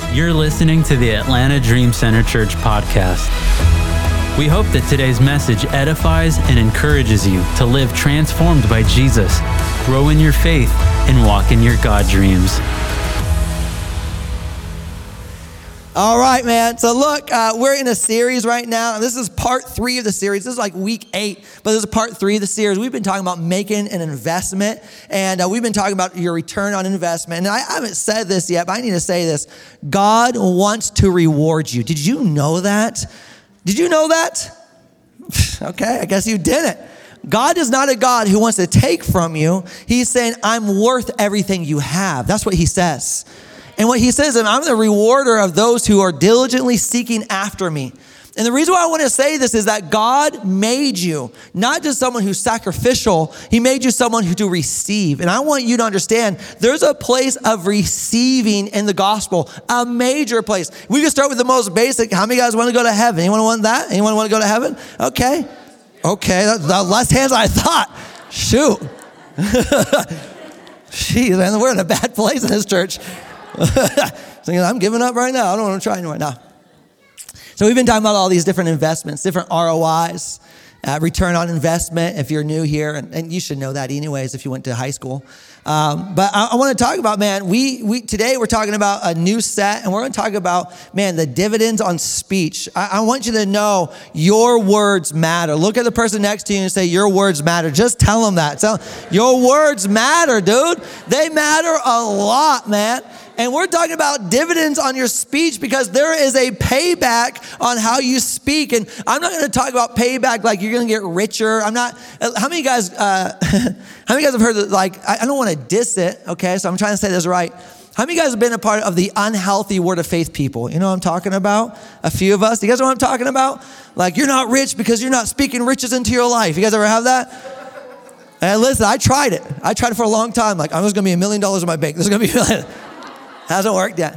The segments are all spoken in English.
You're listening to the Atlanta Dream Center Church podcast. We hope that today's message edifies and encourages you to live transformed by Jesus, grow in your faith, and walk in your God dreams. All right, man. So look, we're in a series right now, and this is part 3 of the series. This is like week 8, but this is part 3 of the series. We've been talking about making an investment, and we've been talking about your return on investment. And I haven't said this yet, but I need to say this. God wants to reward you. Did you know that? Did you know that? Okay, I guess you didn't. God is not a God who wants to take from you. He's saying, I'm worth everything you have. That's what he says. And what he says is, I'm the rewarder of those who are diligently seeking after me. And the reason why I want to say this is that God made you not just someone who's sacrificial, he made you someone who to receive. And I want you to understand there's a place of receiving in the gospel, a major place. We can start with the most basic. How many guys want to go to heaven? Anyone want that? Anyone want to go to heaven? Okay, that's less hands than I thought. Shoot. Jeez, man, we're in a bad place in this church. I'm giving up right now. I don't want to try anymore. No. So we've been talking about all these different investments, different ROIs, return on investment if you're new here, and you should know that anyways if you went to high school. But I want to talk about, man, we today we're talking about a new set, and we're going to talk about, man, the dividends on speech. I want you to know your words matter. Look at the person next to you and say, your words matter. Just tell them that. Your words matter, dude. They matter a lot, man. And we're talking about dividends on your speech because there is a payback on how you speak. And I'm not going to talk about payback like you're going to get richer. I'm not. How many guys have heard that? Like, I don't want to diss it. Okay, so I'm trying to say this right. How many guys have been a part of the unhealthy word of faith people? You know what I'm talking about? A few of us. You guys know what I'm talking about? Like, you're not rich because you're not speaking riches into your life. You guys ever have that? And listen, I tried it. I tried it for a long time. Like, I'm just going to be $1 million in my bank. This is going to be $1 million. Hasn't worked yet.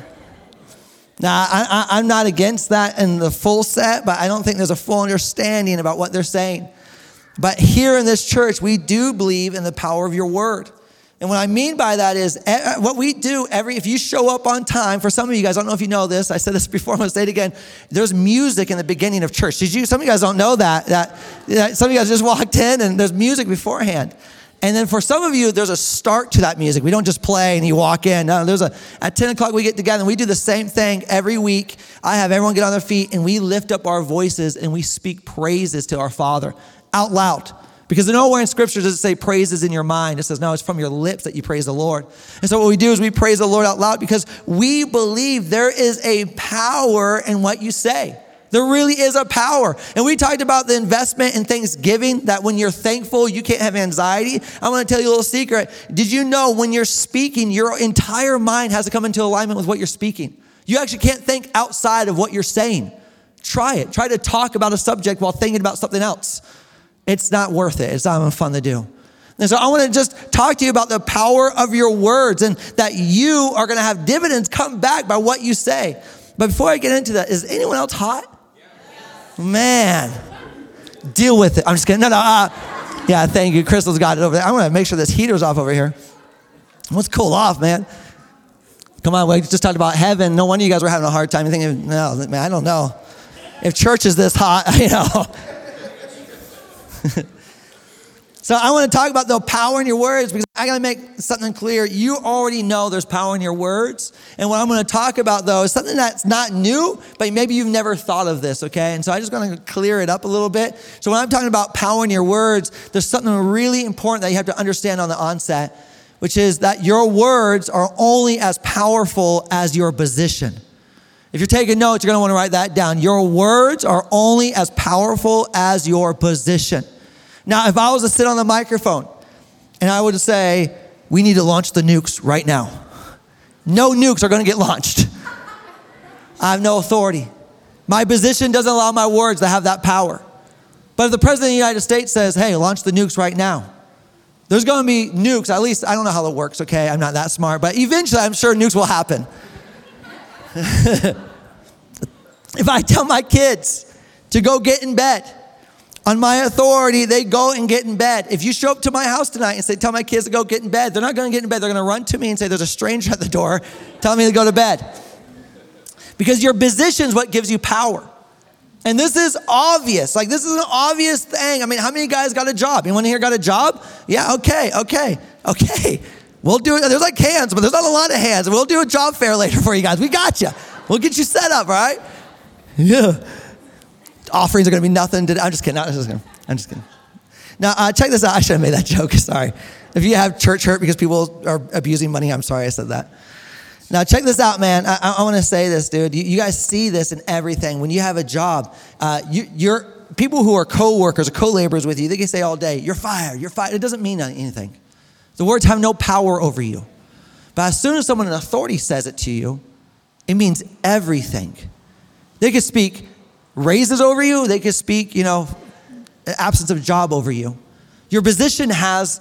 Now, I'm not against that in the full set, but I don't think there's a full understanding about what they're saying. But here in this church, we do believe in the power of your word. And what I mean by that is what we do if you show up on time, for some of you guys, I don't know if you know this, I said this before, I'm going to say it again, there's music in the beginning of church. Some of you guys don't know that some of you guys just walked in and there's music beforehand. And then for some of you, there's a start to that music. We don't just play and you walk in. No, at 10 o'clock we get together and we do the same thing every week. I have everyone get on their feet and we lift up our voices and we speak praises to our Father out loud. Because nowhere in Scripture does it say praises in your mind. It says, no, it's from your lips that you praise the Lord. And so what we do is we praise the Lord out loud because we believe there is a power in what you say. There really is a power. And we talked about the investment in thanksgiving, that when you're thankful, you can't have anxiety. I want to tell you a little secret. Did you know when you're speaking, your entire mind has to come into alignment with what you're speaking? You actually can't think outside of what you're saying. Try it. Try to talk about a subject while thinking about something else. It's not worth it. It's not even fun to do. And so I want to just talk to you about the power of your words and that you are going to have dividends come back by what you say. But before I get into that, is anyone else hot? Man, deal with it. I'm just kidding. No. Yeah, thank you. Crystal's got it over there. I'm going to make sure this heater's off over here. Let's cool off, man. Come on, we just talked about heaven. No wonder you guys were having a hard time. You're thinking, no, man, I don't know. If church is this hot, you know. So I want to talk about the power in your words because I got to make something clear. You already know there's power in your words. And what I'm going to talk about, though, is something that's not new, but maybe you've never thought of this, okay? And so I'm just going to clear it up a little bit. So when I'm talking about power in your words, there's something really important that you have to understand on the onset, which is that your words are only as powerful as your position. If you're taking notes, you're going to want to write that down. Your words are only as powerful as your position. Now, if I was to sit on the microphone and I would say, we need to launch the nukes right now. No nukes are going to get launched. I have no authority. My position doesn't allow my words to have that power. But if the President of the United States says, hey, launch the nukes right now, there's going to be nukes. At least, I don't know how it works, okay? I'm not that smart. But eventually, I'm sure nukes will happen. If I tell my kids to go get in bed, on my authority, they go and get in bed. If you show up to my house tonight and say, tell my kids to go get in bed, they're not going to get in bed. They're going to run to me and say, there's a stranger at the door telling me to go to bed. because your position is what gives you power. And this is obvious. Like, this is an obvious thing. I mean, how many guys got a job? Anyone here got a job? Yeah, okay. We'll do it. There's like hands, but there's not a lot of hands. We'll do a job fair later for you guys. We got you. We'll get you set up, all right? Yeah. Offerings are going to be nothing. I'm just kidding. I'm just kidding. Now, check this out. I should have made that joke. Sorry. If you have church hurt because people are abusing money, I'm sorry I said that. Now, check this out, man. I want to say this, dude. You guys see this in everything. When you have a job, you're people who are co-workers or co-laborers with you, they can say all day, you're fired, you're fired. It doesn't mean anything. The words have no power over you. But as soon as someone in authority says it to you, it means everything. They could speak raises over you. They could speak, absence of job over you. Your position has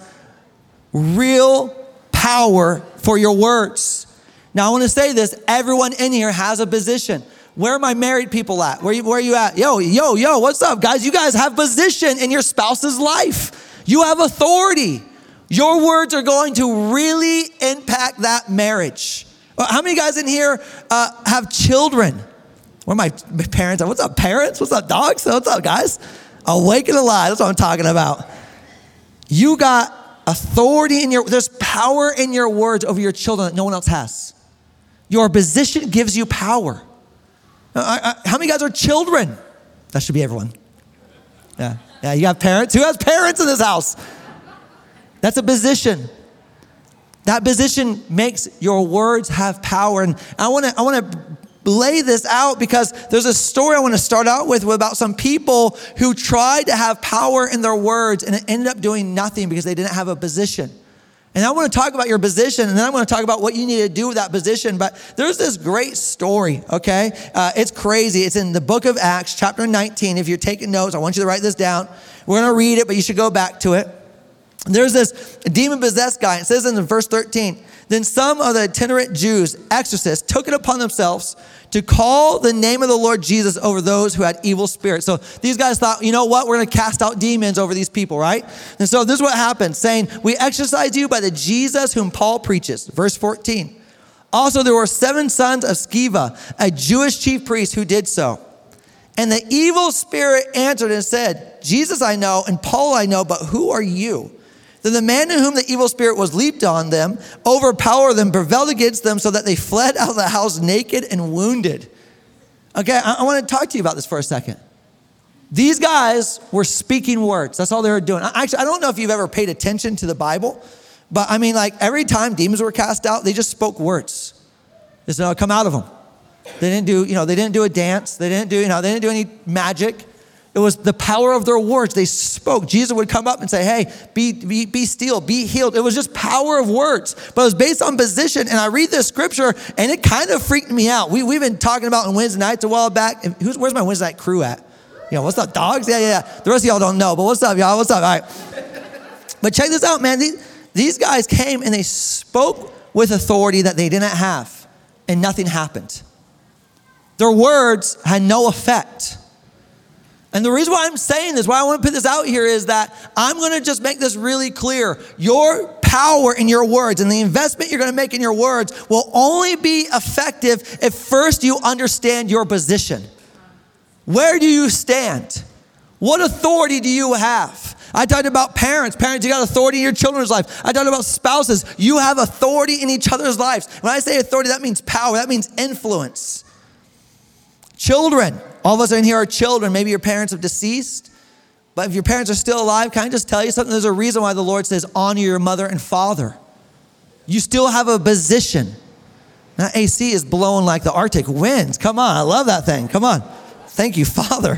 real power for your words. Now, I want to say this. Everyone in here has a position. Where are my married people at? Where are you at? Yo, what's up, guys? You guys have position in your spouse's life. You have authority. Your words are going to really impact that marriage. How many guys in here have children? Where are my parents? What's up, parents? What's up, dogs? What's up, guys? Awake and alive. That's what I'm talking about. You got authority there's power in your words over your children that no one else has. Your position gives you power. How many guys are children? That should be everyone. Yeah, you have parents. Who has parents in this house? That's a position. That position makes your words have power. And I want to lay this out because there's a story I want to start out with about some people who tried to have power in their words and it ended up doing nothing because they didn't have a position. And I want to talk about your position, and then I want to talk about what you need to do with that position. But there's this great story, okay? It's crazy. It's in the book of Acts, chapter 19. If you're taking notes, I want you to write this down. We're going to read it, but you should go back to it. There's this demon-possessed guy. It says in verse 13, then some of the itinerant Jews, exorcists, took it upon themselves to call the name of the Lord Jesus over those who had evil spirits. So these guys thought, you know what? We're going to cast out demons over these people, right? And so this is what happened, saying, we exorcise you by the Jesus whom Paul preaches. Verse 14. Also, there were 7 sons of Sceva, a Jewish chief priest, who did so. And the evil spirit answered and said, Jesus I know, and Paul I know, but who are you? Then the man in whom the evil spirit was leaped on them, overpowered them, prevailed against them so that they fled out of the house naked and wounded. Okay, I want to talk to you about this for a second. These guys were speaking words. That's all they were doing. Actually, I don't know if you've ever paid attention to the Bible, but I mean, like every time demons were cast out, they just spoke words. Just come out of them. They didn't do a dance. They didn't do any magic. It was the power of their words. They spoke. Jesus would come up and say, hey, be still, be healed. It was just power of words. But it was based on position. And I read this scripture, and it kind of freaked me out. We've been talking about on Wednesday nights a while back. Where's my Wednesday night crew at? What's up, dogs? Yeah. The rest of y'all don't know, but what's up, y'all? What's up? All right. But check this out, man. These guys came, and they spoke with authority that they didn't have, and nothing happened. Their words had no effect. And the reason why I'm saying this, why I want to put this out here is that I'm going to just make this really clear. Your power in your words and the investment you're going to make in your words will only be effective if first you understand your position. Where do you stand? What authority do you have? I talked about parents. Parents, you got authority in your children's life. I talked about spouses. You have authority in each other's lives. When I say authority, that means power. That means influence. Children. All of us in here are children. Maybe your parents have deceased. But if your parents are still alive, can I just tell you something? There's a reason why the Lord says, honor your mother and father. You still have a position. That AC is blowing like the Arctic winds. Come on, I love that thing. Come on. Thank you, Father.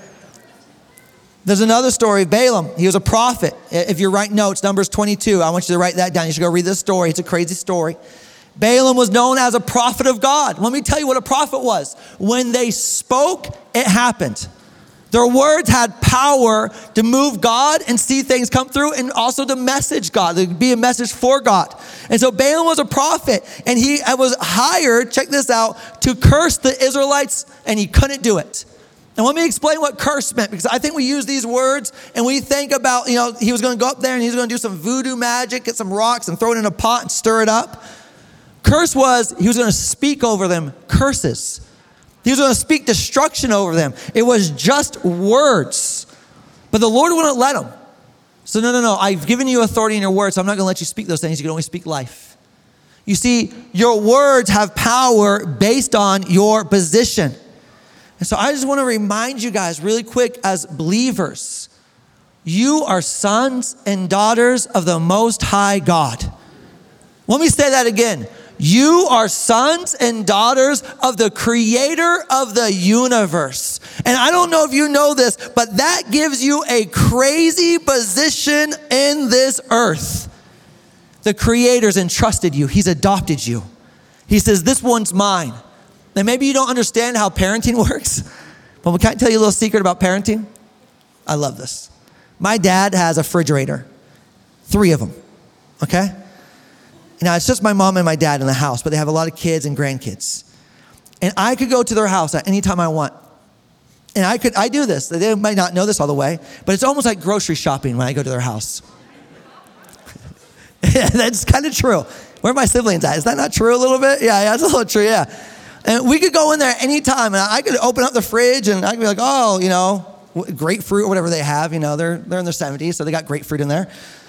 There's another story, Balaam. He was a prophet. If you write notes, Numbers 22, I want you to write that down. You should go read this story. It's a crazy story. Balaam was known as a prophet of God. Let me tell you what a prophet was. When they spoke, it happened. Their words had power to move God and see things come through, and also to message God, to be a message for God. And so Balaam was a prophet, and he was hired, check this out, to curse the Israelites, and he couldn't do it. And let me explain what curse meant, because I think we use these words and we think about, he was going to go up there and he was going to do some voodoo magic, get some rocks and throw it in a pot and stir it up. Curse was, he was going to speak over them curses. He was going to speak destruction over them. It was just words. But the Lord wouldn't let him. So no, I've given you authority in your words, so I'm not going to let you speak those things. You can only speak life. You see, your words have power based on your position. And so I just want to remind you guys really quick as believers, you are sons and daughters of the Most High God. Let me say that again. You are sons and daughters of the creator of the universe. And I don't know if you know this, but that gives you a crazy position in this earth. The creator's entrusted you. He's adopted you. He says, this one's mine. And maybe you don't understand how parenting works, but can I tell you a little secret about parenting? I love this. My dad has a refrigerator, 3 of them, okay? Now, it's just my mom and my dad in the house, but they have a lot of kids and grandkids. And I could go to their house at any time I want. And I do this. They might not know this all the way, but it's almost like grocery shopping when I go to their house. That's kind of true. Where are my siblings at? Is that not true a little bit? Yeah, it's a little true, yeah. And we could go in there anytime, and I could open up the fridge, and I could be like, oh, grapefruit or whatever they have. They're in their 70s, so they got grapefruit in there.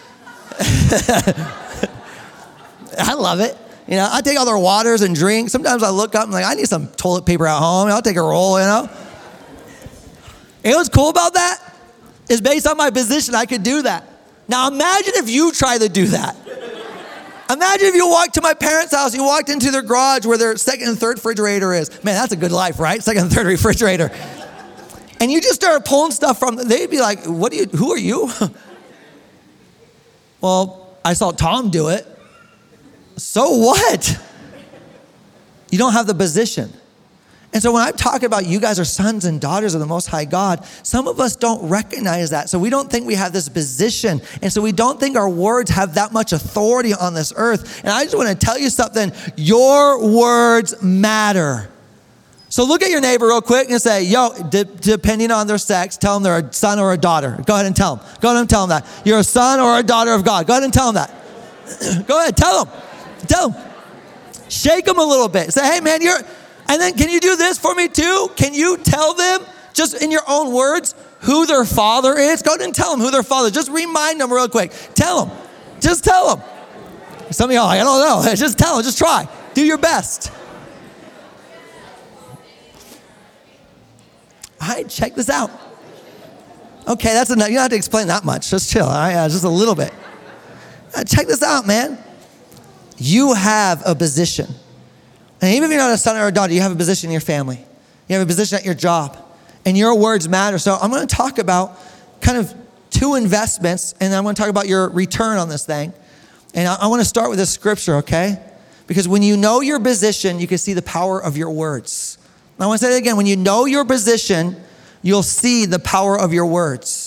I love it. I take all their waters and drinks. Sometimes I look up and I'm like, I need some toilet paper at home. I'll take a roll, And what's cool about that is based on my position, I could do that. Now imagine if you try to do that. Imagine if you walked to my parents' house, you walked into their garage where their second and third refrigerator is. Man, that's a good life, right? Second and third refrigerator. And you just started pulling stuff from them. They'd be like, who are you? Well, I saw Tom do it. So what? You don't have the position. And so when I'm talking about you guys are sons and daughters of the Most High God, some of us don't recognize that. So we don't think we have this position. And so we don't think our words have that much authority on this earth. And I just want to tell you something. Your words matter. So look at your neighbor real quick and say, depending on their sex, tell them they're a son or a daughter. Go ahead and tell them. Go ahead and tell them that. You're a son or a daughter of God. Go ahead and tell them that. Go ahead, tell them. Tell them. Shake them a little bit. Say, hey man, and then can you do this for me too? Can you tell them, just in your own words, who their father is? Go ahead and tell them who their father is. Just remind them real quick. Tell them. Just tell them. Some of y'all are like, I don't know. Just tell them. Just try. Do your best. All right, check this out. Okay, that's enough. You don't have to explain that much. Just chill. All right, just a little bit. Check this out, man. You have a position. And even if you're not a son or a daughter, you have a position in your family. You have a position at your job. And your words matter. So I'm going to talk about kind of 2 investments, and I'm going to talk about your return on this thing. And I want to start with this scripture, okay? Because when you know your position, you can see the power of your words. I want to say it again. When you know your position, you'll see the power of your words.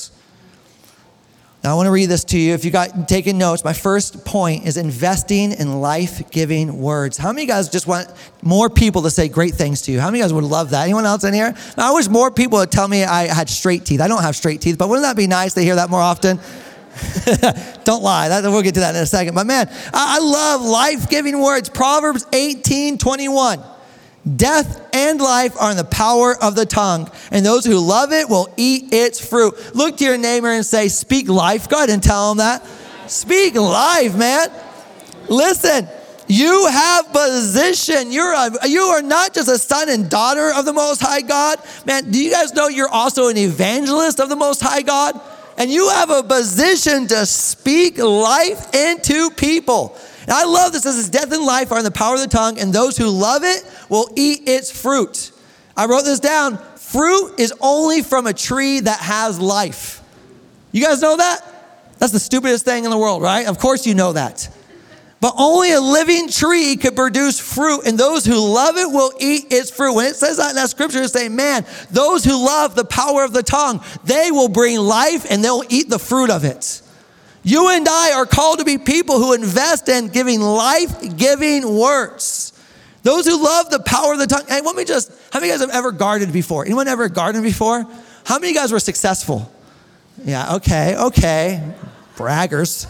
Now, I want to read this to you. If you got taking notes, my first point is investing in life-giving words. How many of you guys just want more people to say great things to you? How many of you guys would love that? Anyone else in here? Now, I wish more people would tell me I had straight teeth. I don't have straight teeth, but wouldn't that be nice to hear that more often? Don't lie. We'll get to that in a second. But man, I love life-giving words. Proverbs 18:21. Death and life are in the power of the tongue, and those who love it will eat its fruit. Look to your neighbor and say, speak life. Go ahead and tell them that. Speak life, man. Listen, you have position. You are not just a son and daughter of the Most High God. Man, do you guys know you're also an evangelist of the Most High God? And you have a position to speak life into people. And I love this. This is death and life are in the power of the tongue, and those who love it will eat its fruit. I wrote this down. Fruit is only from a tree that has life. You guys know that? That's the stupidest thing in the world, right? Of course you know that. But only a living tree could produce fruit, and those who love it will eat its fruit. When it says that in that scripture, it's saying, man, those who love the power of the tongue, they will bring life and they'll eat the fruit of it. You and I are called to be people who invest in giving life-giving words. Those who love the power of the tongue. Hey, how many of you guys have ever gardened before? Anyone ever gardened before? How many of you guys were successful? Yeah, okay. Braggers.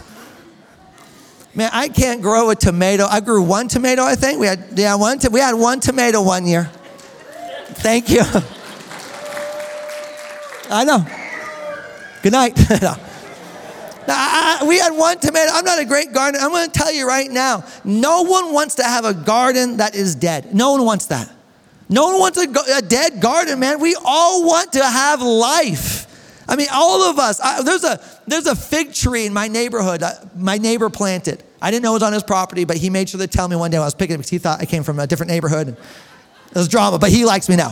Man, I can't grow a tomato. I grew 1 tomato, I think. We had one tomato one year. Thank you. I know. Good night. Now, we had one tomato. I'm not a great gardener. I'm going to tell you right now, no one wants to have a garden that is dead. No one wants that. No one wants a dead garden, man. We all want to have life. I mean, all of us. There's a fig tree in my neighborhood. My neighbor planted. I didn't know it was on his property, but he made sure to tell me one day when I was picking it because he thought I came from a different neighborhood. It was drama, but he likes me now.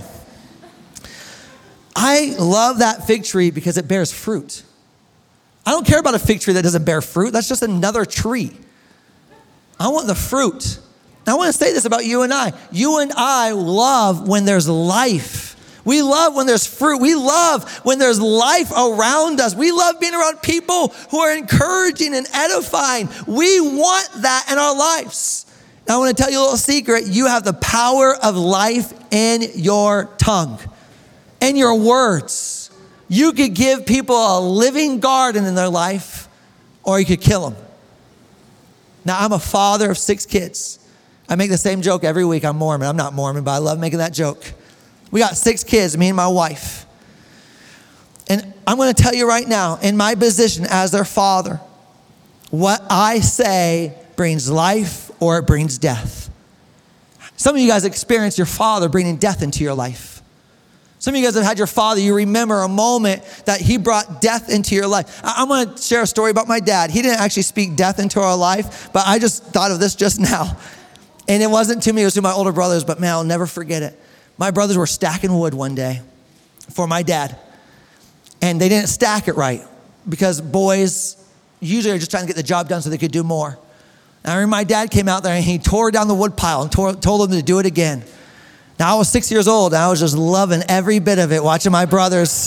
I love that fig tree because it bears fruit. I don't care about a fig tree that doesn't bear fruit. That's just another tree. I want the fruit. Now, I want to say this about you and I. You and I love when there's life. We love when there's fruit. We love when there's life around us. We love being around people who are encouraging and edifying. We want that in our lives. Now, I want to tell you a little secret. You have the power of life in your tongue, in your words. You could give people a living garden in their life, or you could kill them. Now, I'm a father of 6 kids. I make the same joke every week. I'm Mormon. I'm not Mormon, but I love making that joke. We got 6 kids, me and my wife. And I'm going to tell you right now, in my position as their father, what I say brings life or it brings death. Some of you guys experience your father bringing death into your life. Some of you guys have had your father, you remember a moment that he brought death into your life. I'm going to share a story about my dad. He didn't actually speak death into our life, but I just thought of this just now. And it wasn't to me, it was to my older brothers, but man, I'll never forget it. My brothers were stacking wood one day for my dad. And they didn't stack it right because boys usually are just trying to get the job done so they could do more. And I remember my dad came out there and he tore down the wood pile and told them to do it again. Now, I was 6 years old, and I was just loving every bit of it, watching my brothers.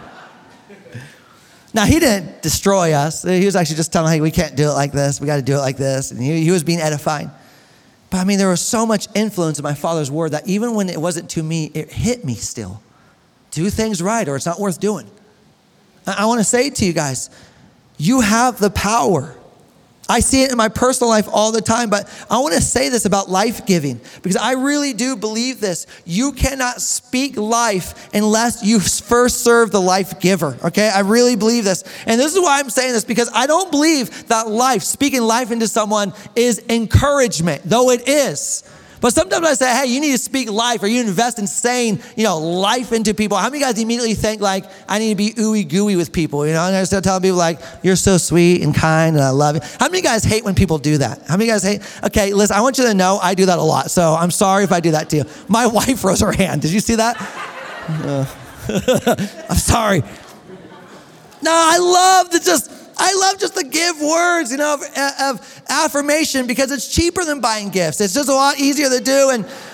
Now, he didn't destroy us. He was actually just telling, hey, we can't do it like this. We got to do it like this. And he was being edifying. But, I mean, there was so much influence in my father's word that even when it wasn't to me, it hit me still. Do things right, or it's not worth doing. I want to say to you guys, you have the power. I see it in my personal life all the time, but I want to say this about life-giving because I really do believe this. You cannot speak life unless you first serve the life giver, okay? I really believe this. And this is why I'm saying this because I don't believe that speaking life into someone is encouragement, though it is. But sometimes I say, hey, you need to speak life or you invest in saying, life into people. How many guys immediately think like, I need to be ooey gooey with people, And I start telling people like, you're so sweet and kind and I love you. How many guys hate when people do that? How many guys hate? Okay, listen, I want you to know I do that a lot. So I'm sorry if I do that to you. My wife rose her hand. Did you see that? I'm sorry. No, I love just to give words, of affirmation because it's cheaper than buying gifts. It's just a lot easier to do.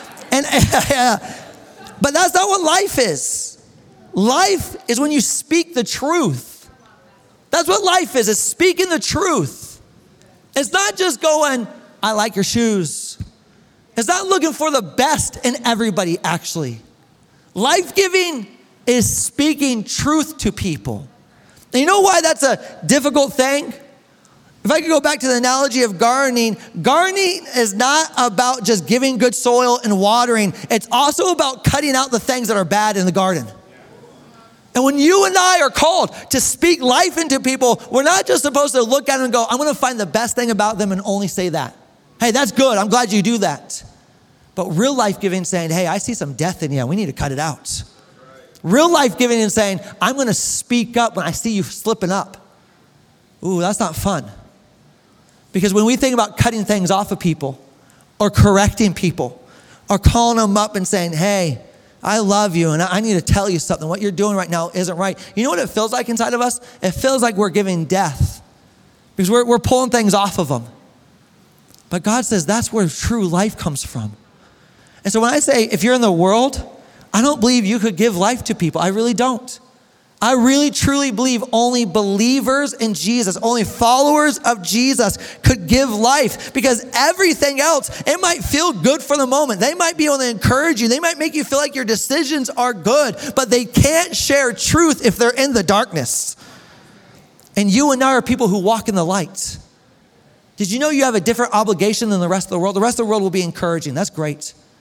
But that's not what life is. Life is when you speak the truth. That's what life is speaking the truth. It's not just going, I like your shoes. It's not looking for the best in everybody, actually. Life-giving is speaking truth to people. And you know why that's a difficult thing? If I could go back to the analogy of gardening is not about just giving good soil and watering. It's also about cutting out the things that are bad in the garden. And when you and I are called to speak life into people, we're not just supposed to look at them and go, I'm going to find the best thing about them and only say that. Hey, that's good. I'm glad you do that. But real life giving saying, hey, I see some death in you. We need to cut it out. Real life giving and saying, I'm going to speak up when I see you slipping up. Ooh, that's not fun. Because when we think about cutting things off of people or correcting people or calling them up and saying, hey, I love you and I need to tell you something. What you're doing right now isn't right. You know what it feels like inside of us? It feels like we're giving death because we're pulling things off of them. But God says that's where true life comes from. And so when I say, if you're in the world, I don't believe you could give life to people. I really don't. I really truly believe only believers in Jesus, only followers of Jesus could give life because everything else, it might feel good for the moment. They might be able to encourage you. They might make you feel like your decisions are good, but they can't share truth if they're in the darkness. And you and I are people who walk in the light. Did you know you have a different obligation than the rest of the world? The rest of the world will be encouraging. That's great.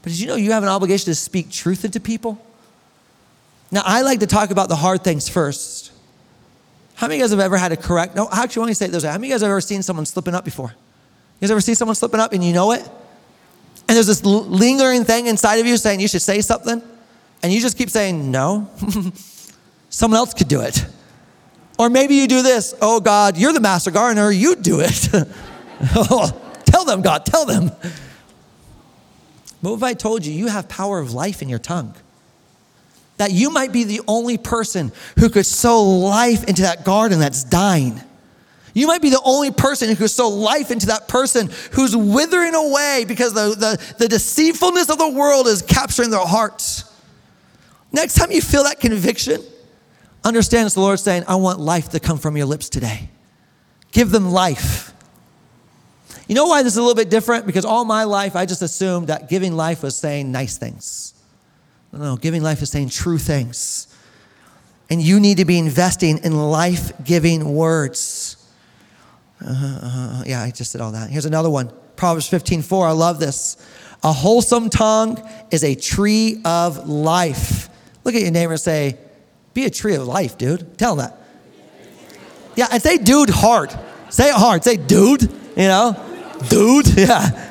But did you know you have an obligation to speak truth into people? Now, I like to talk about the hard things first. How many of you guys have ever had to correct? No, actually, let me say it this way. How many of you guys have ever seen someone slipping up before? You guys ever see someone slipping up and you know it? And there's this lingering thing inside of you saying you should say something, and you just keep saying, no, someone else could do it. Or maybe you do this, oh God, you're the master gardener, you do it. Tell them, God, tell them. But what if I told you, you have power of life in your tongue? That you might be the only person who could sow life into that garden that's dying. You might be the only person who could sow life into that person who's withering away because the deceitfulness of the world is capturing their hearts. Next time you feel that conviction, understand it's the Lord saying, I want life to come from your lips today. Give them life. You know why this is a little bit different? Because all my life, I just assumed that giving life was saying nice things. No, giving life is saying true things. And you need to be investing in life-giving words. Yeah, I just did all that. Here's another one. Proverbs 15:4. I love this. A wholesome tongue is a tree of life. Look at your neighbor and say, be a tree of life, dude. Tell them that. Yeah, and say dude hard. Say it hard. Say dude, you know. Dude, yeah.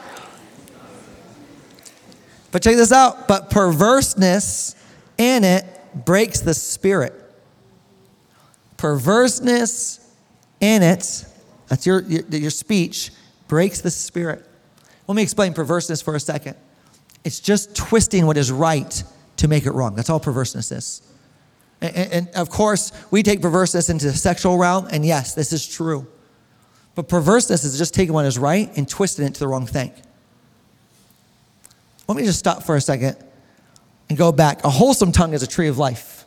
But check this out. But perverseness in it breaks the spirit. Perverseness in it, that's your speech, breaks the spirit. Let me explain perverseness for a second. It's just twisting what is right to make it wrong. That's all perverseness is. And of course, we take perverseness into the sexual realm, and yes, this is true. But perverseness is just taking what is right and twisting it to the wrong thing. Let me just stop for a second and go back. A wholesome tongue is a tree of life.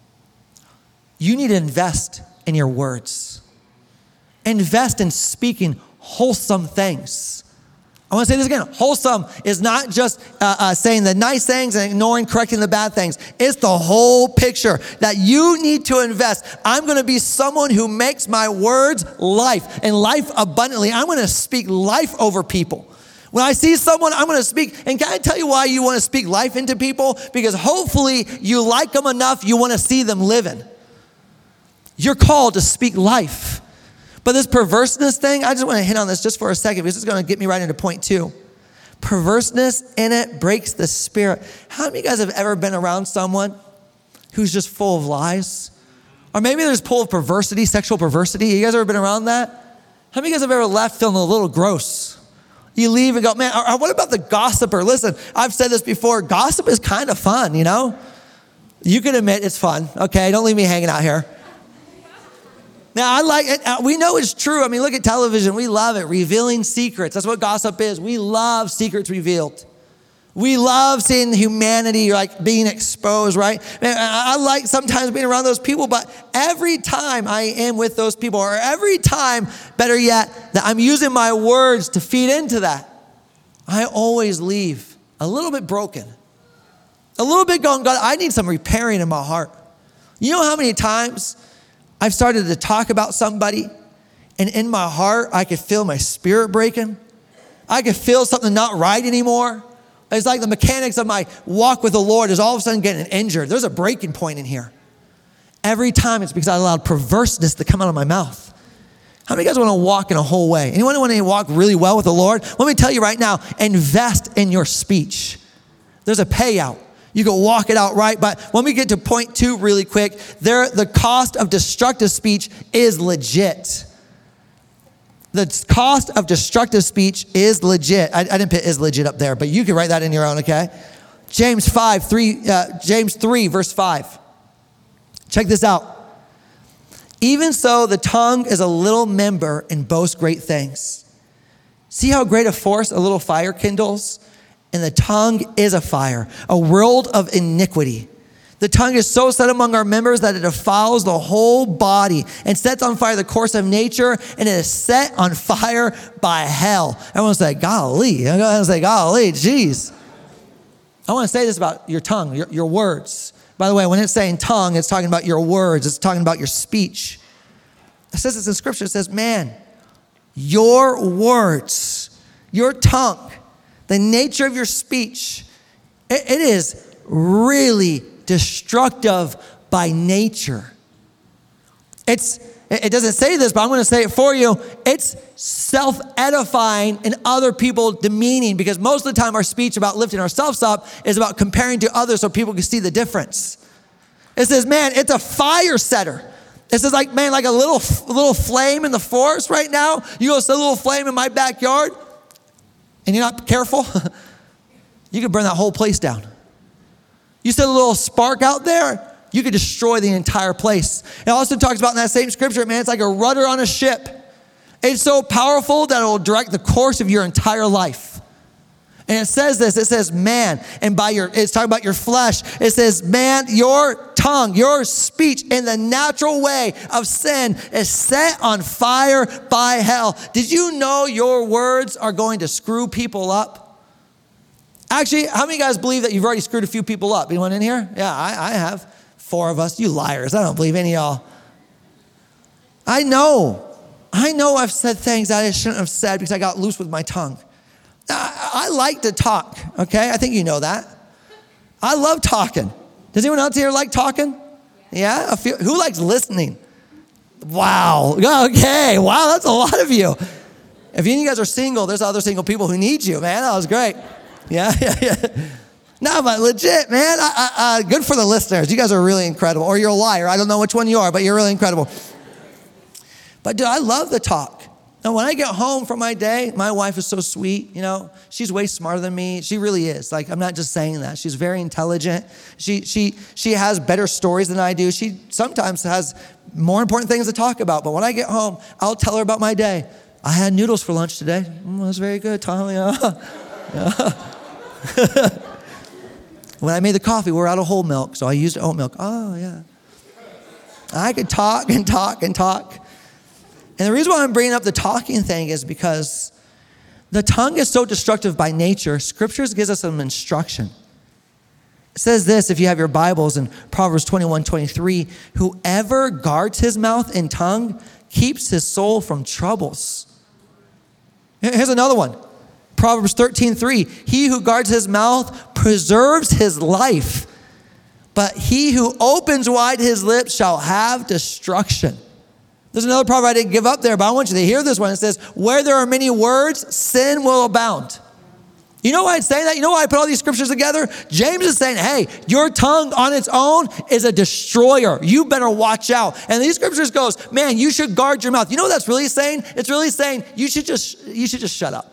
You need to invest in your words. Invest in speaking wholesome things. I want to say this again. Wholesome is not just saying the nice things and ignoring, correcting the bad things. It's the whole picture that you need to invest. I'm going to be someone who makes my words life and life abundantly. I'm going to speak life over people. When I see someone, I'm going to speak. And can I tell you why you want to speak life into people? Because hopefully you like them enough, you want to see them living. You're called to speak life. But this perverseness thing, I just want to hit on this just for a second because it's going to get me right into point 2. Perverseness in it breaks the spirit. How many of you guys have ever been around someone who's just full of lies? Or maybe there's full of perversity, sexual perversity. You guys ever been around that? How many of you guys have ever left feeling a little gross? You leave and go, man, or what about the gossiper? Listen, I've said this before. Gossip is kind of fun, you know? You can admit it's fun, okay? Don't leave me hanging out here. Now, I like it. We know it's true. I mean, look at television. We love it. Revealing secrets. That's what gossip is. We love secrets revealed. We love seeing humanity like being exposed, right? Man, I like sometimes being around those people, but every time I am with those people, or every time, better yet, that I'm using my words to feed into that, I always leave a little bit broken. A little bit going, God, I need some repairing in my heart. You know how many times I've started to talk about somebody, and in my heart, I could feel my spirit breaking. I could feel something not right anymore. It's like the mechanics of my walk with the Lord is all of a sudden getting injured. There's a breaking point in here. Every time it's because I allowed perverseness to come out of my mouth. How many of you guys want to walk in a whole way? Anyone want to walk really well with the Lord? Let me tell you right now, invest in your speech. There's a payout. You can walk it out right. But when we get to point 2 really quick, the cost of destructive speech is legit. The cost of destructive speech is legit. I didn't put is legit up there, but you can write that in your own, okay? James 3, verse 5. Check this out. Even so, the tongue is a little member and boasts great things. See how great a force a little fire kindles? And the tongue is a fire, a world of iniquity. The tongue is so set among our members that it defiles the whole body and sets on fire the course of nature, and it is set on fire by hell. Everyone say, golly. I'm going to say, golly, geez. I want to say this about your tongue, your words. By the way, when it's saying tongue, it's talking about your words. It's talking about your speech. It says this in Scripture. It says, man, your words, your tongue, the nature of your speech, it is really destructive by nature. It doesn't say this, but I'm going to say it for you. It's self-edifying and other people demeaning, because most of the time our speech about lifting ourselves up is about comparing to others so people can see the difference. It says, man, it's a fire setter. It says, like, man, like a little flame in the forest right now. You go set a little flame in my backyard and you're not careful, you could burn that whole place down. You set a little spark out there, you could destroy the entire place. It also talks about in that same scripture, man, it's like a rudder on a ship. It's so powerful that it will direct the course of your entire life. And it says this, it says, man, and it's talking about your flesh. It says, man, your tongue, your speech in the natural way of sin is set on fire by hell. Did you know your words are going to screw people up? Actually, how many of you guys believe that you've already screwed a few people up? Anyone in here? Yeah, I have. 4 of us. You liars. I don't believe any of y'all. I know I've said things that I shouldn't have said because I got loose with my tongue. I like to talk, okay? I think you know that. I love talking. Does anyone else here like talking? Yeah? Who likes listening? Wow. Okay. Wow, that's a lot of you. If any of you guys are single, there's other single people who need you, man. That was great. Yeah. No, but legit, man. Good for the listeners. You guys are really incredible. Or you're a liar. I don't know which one you are, but you're really incredible. But dude, I love the talk. And when I get home from my day, my wife is so sweet, you know. She's way smarter than me. She really is. Like, I'm not just saying that. She's very intelligent. She has better stories than I do. She sometimes has more important things to talk about. But when I get home, I'll tell her about my day. I had noodles for lunch today. It was very good, Tom. Yeah. When I made the coffee, we're out of whole milk, so I used oat milk. Oh, yeah. I could talk and talk and talk. And the reason why I'm bringing up the talking thing is because the tongue is so destructive by nature. Scriptures gives us some instruction. It says this, if you have your Bibles, in Proverbs 21:23, whoever guards his mouth and tongue keeps his soul from troubles. Here's another one. Proverbs 13:3, he who guards his mouth preserves his life, but he who opens wide his lips shall have destruction. There's another proverb I didn't give up there, but I want you to hear this one. It says, where there are many words, sin will abound. You know why it's saying that? You know why I put all these scriptures together? James is saying, hey, your tongue on its own is a destroyer. You better watch out. And these scriptures goes, man, you should guard your mouth. You know what that's really saying? It's really saying you should just shut up.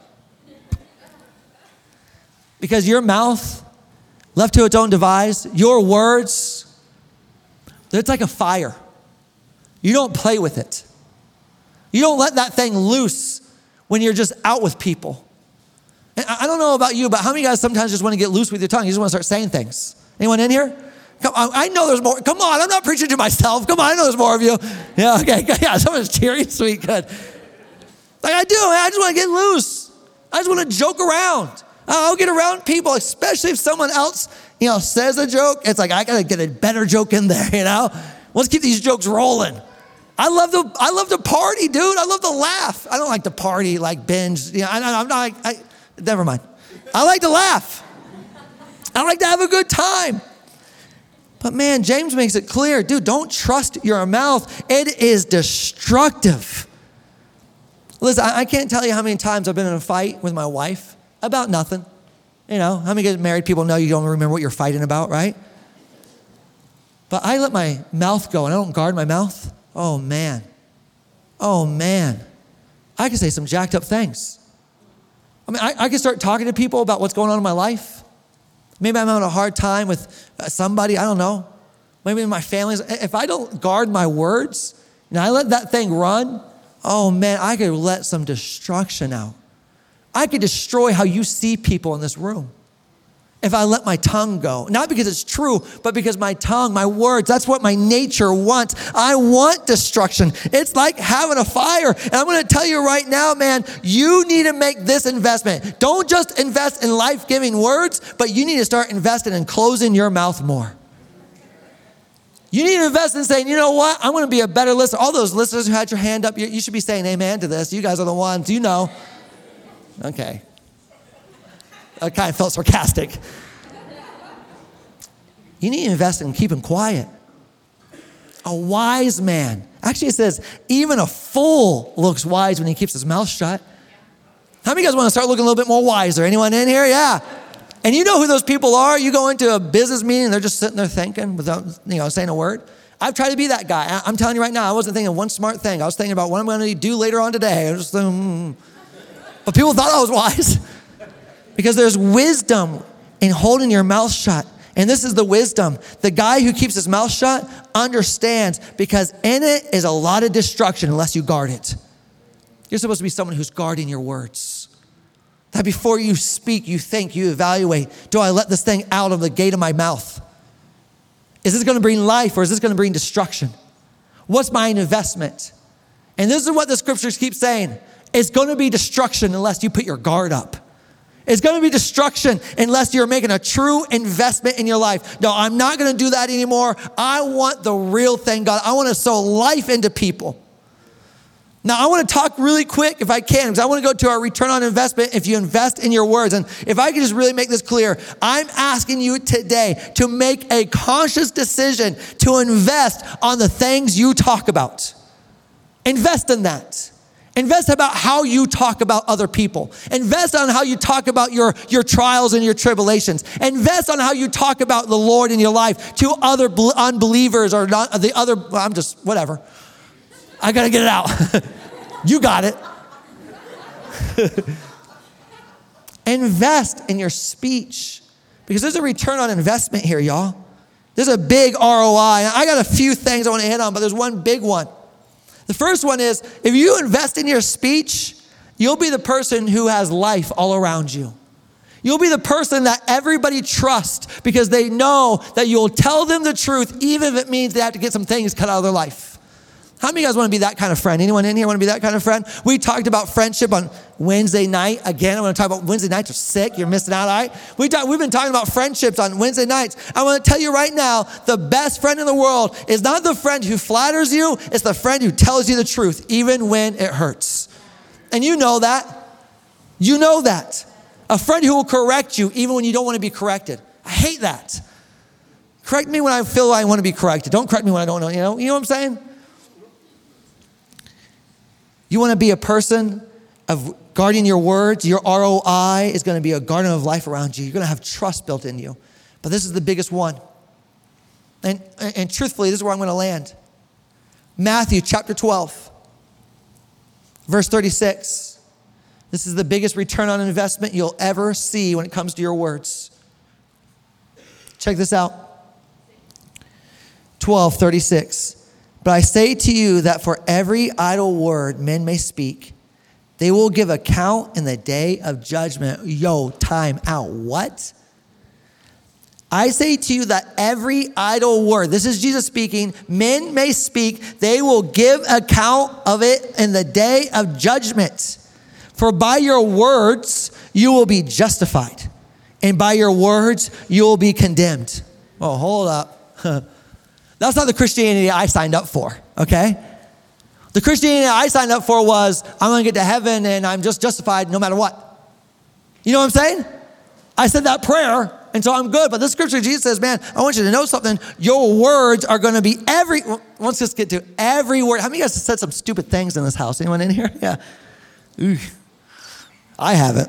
Because your mouth, left to its own device, your words, it's like a fire. You don't play with it. You don't let that thing loose when you're just out with people. And I don't know about you, but how many guys sometimes just want to get loose with your tongue? You just want to start saying things. Anyone in here? Come on, I know there's more. Come on, I'm not preaching to myself. Come on, I know there's more of you. Yeah, okay. Yeah, someone's cheering, sweet, good. Like I do, man. I just want to get loose. I just want to joke around. I'll get around people, especially if someone else, says a joke. It's like, I got to get a better joke in there, Let's keep these jokes rolling. I love to party, dude. I love to laugh. I don't like to party, like binge. Never mind. I like to laugh. I like to have a good time. But man, James makes it clear, dude, don't trust your mouth. It is destructive. Listen, I can't tell you how many times I've been in a fight with my wife about nothing. How many married people know you don't remember what you're fighting about, right? But I let my mouth go and I don't guard my mouth. Oh man. I can say some jacked up things. I mean, I can start talking to people about what's going on in my life. Maybe I'm having a hard time with somebody, I don't know. Maybe in my family. If I don't guard my words and I let that thing run, oh man, I could let some destruction out. I could destroy how you see people in this room if I let my tongue go. Not because it's true, but because my tongue, my words, that's what my nature wants. I want destruction. It's like having a fire. And I'm going to tell you right now, man, you need to make this investment. Don't just invest in life-giving words, but you need to start investing in closing your mouth more. You need to invest in saying, you know what? I'm going to be a better listener. All those listeners who had your hand up, you should be saying amen to this. You guys are the ones, Okay. I kind of felt sarcastic. You need to invest in keeping quiet. A wise man. Actually, it says, even a fool looks wise when he keeps his mouth shut. How many of you guys want to start looking a little bit more wiser? Anyone in here? Yeah. And you know who those people are? You go into a business meeting and they're just sitting there thinking without, saying a word. I've tried to be that guy. I'm telling you right now, I wasn't thinking one smart thing. I was thinking about what I'm going to do later on today. I was just But people thought I was wise. Because there's wisdom in holding your mouth shut. And this is the wisdom. The guy who keeps his mouth shut understands, because in it is a lot of destruction unless you guard it. You're supposed to be someone who's guarding your words. That before you speak, you think, you evaluate, do I let this thing out of the gate of my mouth? Is this going to bring life or is this going to bring destruction? What's my investment? And this is what the scriptures keep saying. It's going to be destruction unless you put your guard up. It's going to be destruction unless you're making a true investment in your life. No, I'm not going to do that anymore. I want the real thing, God. I want to sow life into people. Now, I want to talk really quick if I can, because I want to go to our return on investment if you invest in your words. And if I could just really make this clear, I'm asking you today to make a conscious decision to invest on the things you talk about. Invest in that. Invest about how you talk about other people. Invest on how you talk about your trials and your tribulations. Invest on how you talk about the Lord in your life to other unbelievers or not the other, I'm just, whatever. I got to get it out. You got it. Invest in your speech, because there's a return on investment here, y'all. There's a big ROI. I got a few things I want to hit on, but there's one big one. The first one is, if you invest in your speech, you'll be the person who has life all around you. You'll be the person that everybody trusts because they know that you'll tell them the truth, even if it means they have to get some things cut out of their life. How many of you guys want to be that kind of friend? Anyone in here want to be that kind of friend? We talked about friendship on Wednesday night. Again, I want to talk about Wednesday nights. You're sick. You're missing out, all right? We've been talking about friendships on Wednesday nights. I want to tell you right now, the best friend in the world is not the friend who flatters you. It's the friend who tells you the truth, even when it hurts. And you know that. You know that. A friend who will correct you, even when you don't want to be corrected. I hate that. Correct me when I feel I want to be corrected. Don't correct me when I don't know. You know what I'm saying? You want to be a person of guarding your words. Your ROI is going to be a garden of life around you. You're going to have trust built in you. But this is the biggest one. And truthfully, this is where I'm going to land. Matthew chapter 12, verse 36. This is the biggest return on investment you'll ever see when it comes to your words. Check this out. 12:36. But I say to you that for every idle word men may speak, they will give account in the day of judgment. Yo, time out. What? I say to you that every idle word, this is Jesus speaking, men may speak, they will give account of it in the day of judgment. For by your words you will be justified, and by your words you will be condemned. Oh, hold up. That's not the Christianity I signed up for, okay? The Christianity I signed up for was, I'm going to get to heaven and I'm just justified no matter what. You know what I'm saying? I said that prayer, and so I'm good. But this scripture, Jesus says, man, I want you to know something. Your words are going to be let's just get to every word. How many of you guys have said some stupid things in this house? Anyone in here? Yeah. Ooh, I haven't.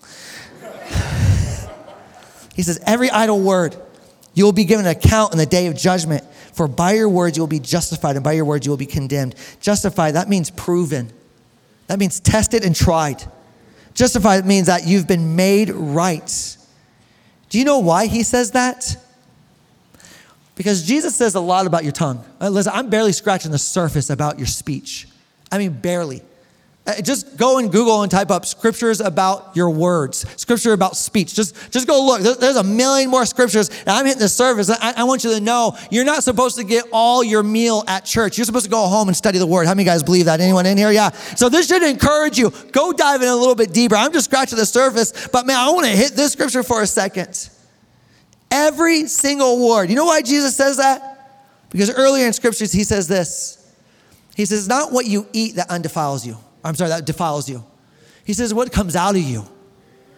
He says, every idle word, you will be given an account in the day of judgment. For by your words you will be justified, and by your words you will be condemned. Justified, that means proven. That means tested and tried. Justified means that you've been made right. Do you know why he says that? Because Jesus says a lot about your tongue. Listen, I'm barely scratching the surface about your speech. I mean, barely. Just go and Google and type up scriptures about your words, scripture about speech. Just go look. There's a million more scriptures, and I'm hitting the surface. I want you to know you're not supposed to get all your meal at church. You're supposed to go home and study the word. How many guys believe that? Anyone in here? Yeah. So this should encourage you. Go dive in a little bit deeper. I'm just scratching the surface, but man, I want to hit this scripture for a second. Every single word. You know why Jesus says that? Because earlier in scriptures, he says this. He says, not what you eat that defiles you. He says, what comes out of you.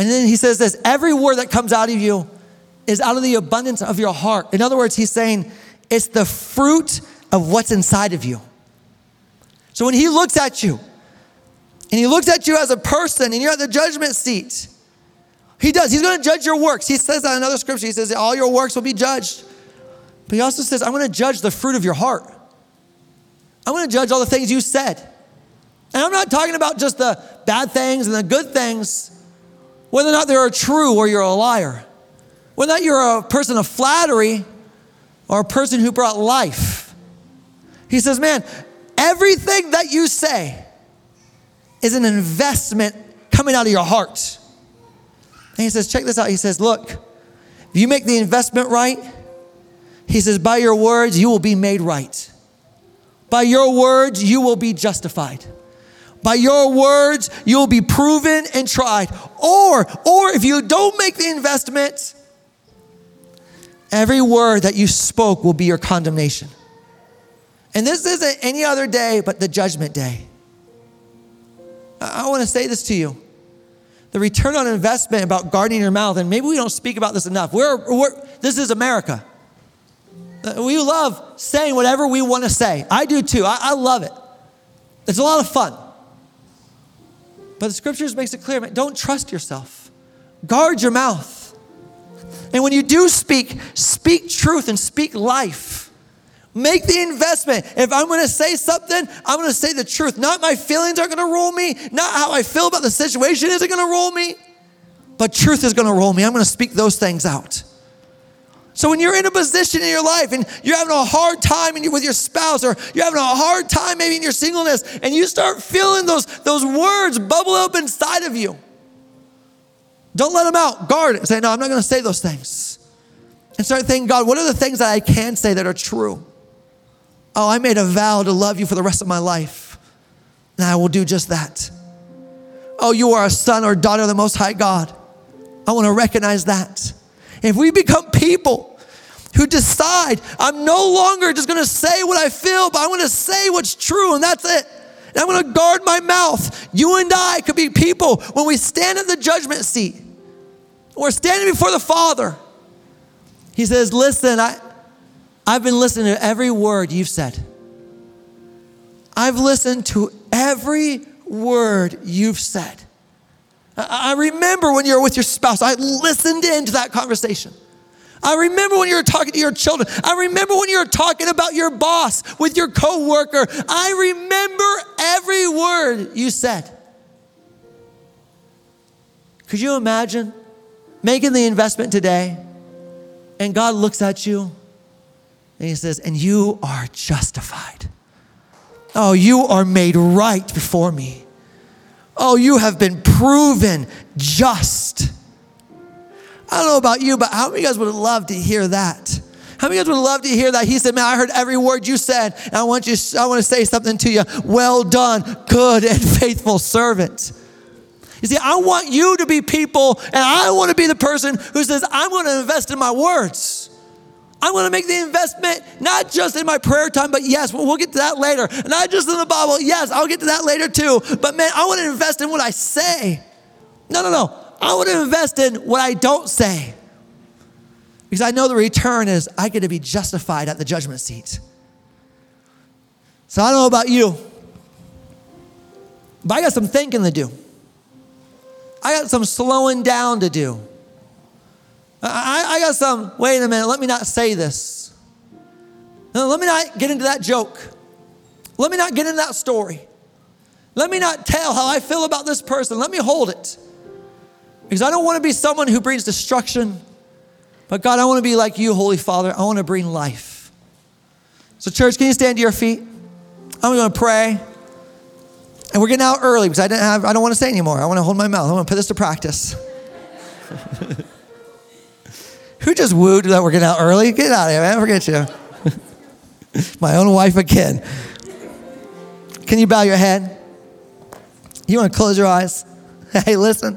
And then he says this, every word that comes out of you is out of the abundance of your heart. In other words, he's saying it's the fruit of what's inside of you. So when he looks at you, and he looks at you as a person, and you're at the judgment seat, he's going to judge your works. He says that in another scripture. He says all your works will be judged. But he also says, I'm going to judge the fruit of your heart. I'm going to judge all the things you said. And I'm not talking about just the bad things and the good things, whether or not they're true or you're a liar. Whether or not you're a person of flattery or a person who brought life. He says, man, everything that you say is an investment coming out of your heart. And he says, check this out. He says, look, if you make the investment right, he says, by your words, you will be made right. By your words, you will be justified. By your words, you will be proven and tried. Or if you don't make the investment, every word that you spoke will be your condemnation. And this isn't any other day but the judgment day. I want to say this to you. The return on investment about guarding your mouth, and maybe we don't speak about this enough. This is America. We love saying whatever we want to say. I do too. I love it. It's a lot of fun. But the scriptures makes it clear, man, don't trust yourself. Guard your mouth. And when you do speak truth and speak life. Make the investment. If I'm going to say something, I'm going to say the truth. Not my feelings are going to rule me. Not how I feel about the situation isn't going to rule me. But truth is going to rule me. I'm going to speak those things out. So when you're in a position in your life and you're having a hard time with your spouse, or you're having a hard time maybe in your singleness, and you start feeling those words bubble up inside of you, don't let them out. Guard it. Say, no, I'm not going to say those things. And start thinking, God, what are the things that I can say that are true? Oh, I made a vow to love you for the rest of my life, and I will do just that. Oh, you are a son or daughter of the Most High God. I want to recognize that. If we become people who decide, I'm no longer just going to say what I feel, but I'm going to say what's true, and that's it. And I'm going to guard my mouth. You and I could be people when we stand at the judgment seat. We're standing before the Father. He says, listen, I've been listening to every word you've said. I've listened to every word you've said. I remember when you were with your spouse, I listened into that conversation. I remember when you were talking to your children. I remember when you were talking about your boss with your coworker. I remember every word you said. Could you imagine making the investment today, and God looks at you and he says, and you are justified. Oh, you are made right before me. Oh, you have been proven just. I don't know about you, but how many of you guys would love to hear that? How many of you guys would love to hear that? He said, man, I heard every word you said, and I want to say something to you. Well done, good and faithful servant. You see, I want you to be people, and I want to be the person who says, I'm going to invest in my words. I'm going to make the investment, not just in my prayer time, but yes, we'll get to that later. Not just in the Bible, yes, I'll get to that later too. But man, I want to invest in what I say. No. I want to invest in what I don't say. Because I know the return is I get to be justified at the judgment seat. So I don't know about you, but I got some thinking to do. I got some slowing down to do. I got some, wait a minute, let me not say this. No, let me not get into that joke. Let me not get into that story. Let me not tell how I feel about this person. Let me hold it. Because I don't want to be someone who brings destruction. But God, I want to be like you, Holy Father. I want to bring life. So church, can you stand to your feet? I'm going to pray. And we're getting out early because I don't want to say anymore. I want to hold my mouth. I want to put this to practice. Who just wooed that we're getting out early? Get out of here, man. Forget you. My own wife again. Can you bow your head? You want to close your eyes? Hey, listen.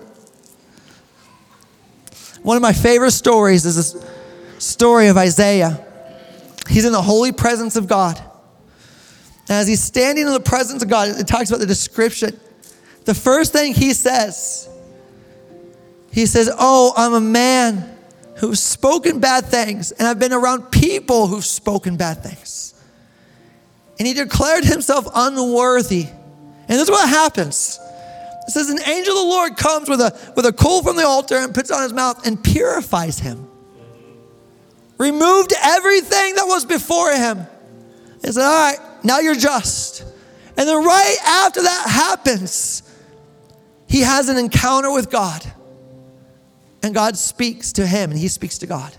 One of my favorite stories is this story of Isaiah. He's in the holy presence of God. And as he's standing in the presence of God, it talks about the description. The first thing he says, He says, oh, I'm a man who's spoken bad things, and I've been around people who've spoken bad things. And he declared himself unworthy. And this is what happens. It says, an angel of the Lord comes with a coal from the altar and puts it on his mouth and purifies him. Removed everything that was before him. He said, all right, now you're just. And then right after that happens, he has an encounter with God. And God speaks to him and he speaks to God.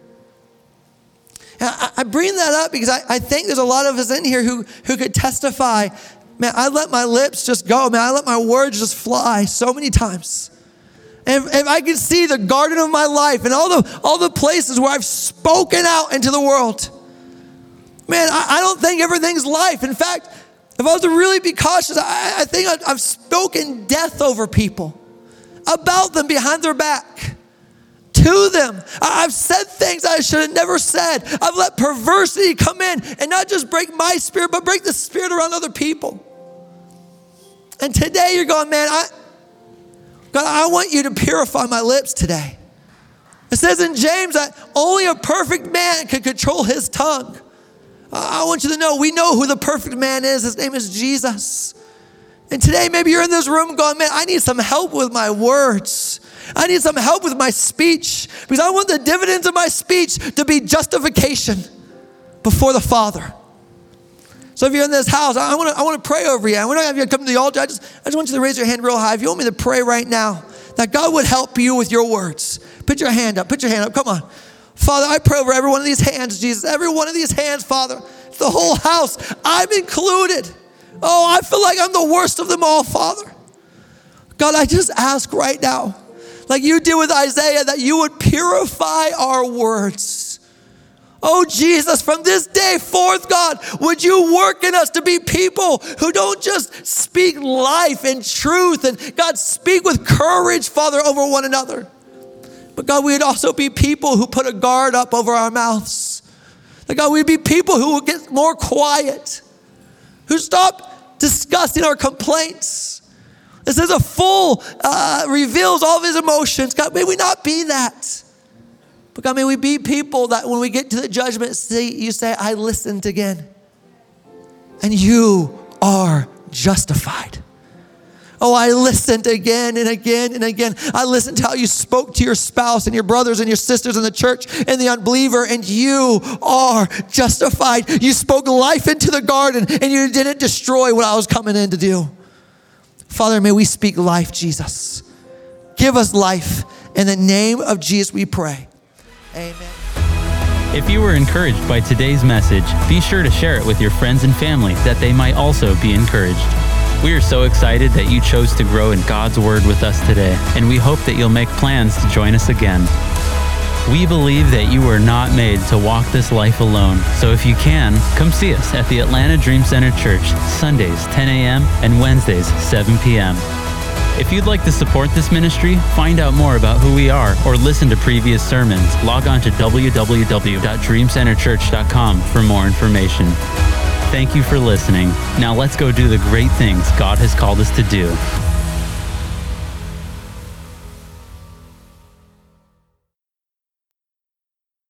And I bring that up because I think there's a lot of us in here who could testify, man, I let my lips just go. Man, I let my words just fly so many times. And if I could see the garden of my life and all the places where I've spoken out into the world, man, I don't think everything's life. In fact, if I was to really be cautious, I think I've spoken death over people, about them behind their back, to them. I've said things I should have never said. I've let perversity come in and not just break my spirit, but break the spirit around other people. And today you're going, man, God, I want you to purify my lips today. It says in James that only a perfect man can control his tongue. I want you to know, we know who the perfect man is. His name is Jesus. And today maybe you're in this room going, man, I need some help with my words. I need some help with my speech because I want the dividends of my speech to be justification before the Father. So if you're in this house, I want to pray over you. I want to have you come to the altar. I just want you to raise your hand real high. If you want me to pray right now, that God would help you with your words. Put your hand up. Put your hand up. Come on. Father, I pray over every one of these hands, Jesus. Every one of these hands, Father. The whole house. I'm included. Oh, I feel like I'm the worst of them all, Father. God, I just ask right now, like you did with Isaiah, that you would purify our words. Oh, Jesus, from this day forth, God, would you work in us to be people who don't just speak life and truth and, God, speak with courage, Father, over one another. But, God, we would also be people who put a guard up over our mouths. That, God, we'd be people who will get more quiet, who stop discussing our complaints. It says a fool reveals all of his emotions. God, may we not be that. But God, may we be people that when we get to the judgment seat, you say, I listened again. And you are justified. Oh, I listened again and again and again. I listened to how you spoke to your spouse and your brothers and your sisters in the church and the unbeliever, and you are justified. You spoke life into the garden and you didn't destroy what I was coming in to do. Father, may we speak life, Jesus. Give us life. In the name of Jesus, we pray. Amen. If you were encouraged by today's message, be sure to share it with your friends and family that they might also be encouraged. We are so excited that you chose to grow in God's Word with us today, and we hope that you'll make plans to join us again. We believe that you were not made to walk this life alone, so if you can, come see us at the Atlanta Dream Center Church, Sundays 10 a.m. and Wednesdays 7 p.m. If you'd like to support this ministry, find out more about who we are, or listen to previous sermons, log on to www.dreamcenterchurch.com for more information. Thank you for listening. Now let's go do the great things God has called us to do.